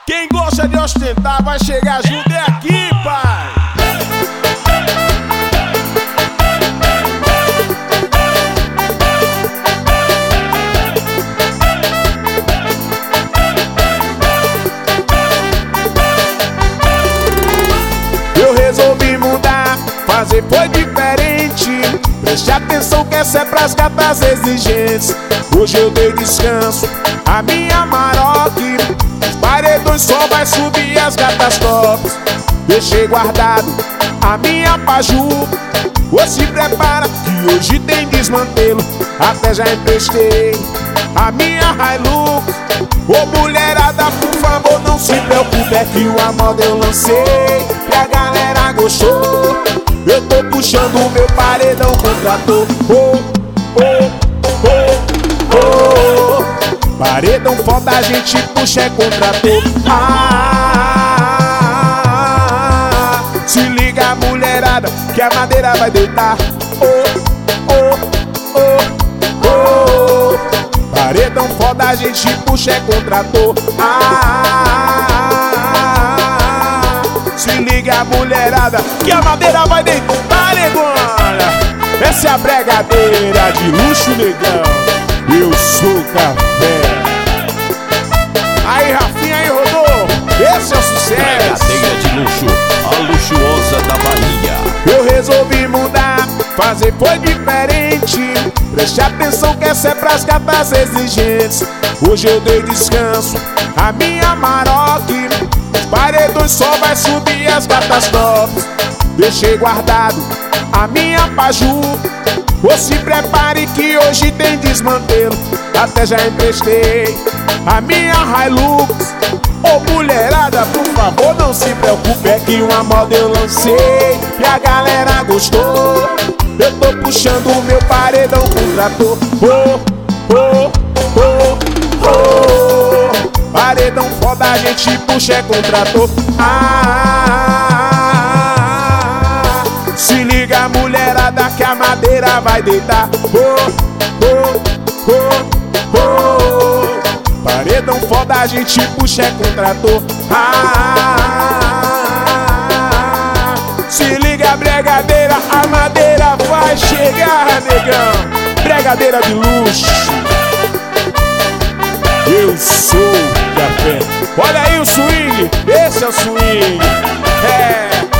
Quem gosta de ostentar vai chegar junto, é aqui, pai. Eu resolvi mudar, fazer foi diferente. Preste atenção que essa é pras gatas exigentes. Hoje eu dei descanso a minha Maroc. Os paredões só vai subir as gatas tops. Deixei guardado a minha Paju. Ô, se prepara que hoje tem desmantelo. Até já emprestei a minha Hilux. Ô, mulherada, por favor, não se preocupe, é que uma moda eu lancei e a galera gostou. Eu tô puxando o meu paredão contratou. Oh, oh, oh, oh. Paredão foda, a gente puxa é contratou. Se liga, mulherada, que a madeira vai deitar. Oh, oh, oh, oh. Paredão foda, a gente puxa é contratou. Se liga, mulherada, que a madeira vai deitar, negona. Essa é a bregadeira de luxo, negão. Eu sou café. Aí, Rafinha, aí, rodou. Esse é o sucesso. Bregadeira de luxo, a luxuosa da Bahia. Eu resolvi mudar, fazer foi diferente. Preste atenção que essa é pras gatas exigentes. Hoje eu dei descanso a minha Maroc. Os paredões só vai subir as gatas tops. Deixei guardado a minha Paju. Ou se prepare que hoje tem desmantelo. Até já emprestei a minha Hilux. Ô, mulherada, por favor, não se preocupe, é que uma moda eu lancei e a galera gostou. Eu tô puxando o meu paredão contratou. Oh, oh, oh, oh. Paredão foda, a gente puxa é contratou. Se liga, mulherada, que a madeira vai deitar. Oh, oh, oh, oh. Paredão foda, a gente puxa é contratou. Se liga, bregadeira, a madeira vai chegar, negão. Bregadeira de luxo. Eu sou café. Olha aí o swing, esse é o swing. É.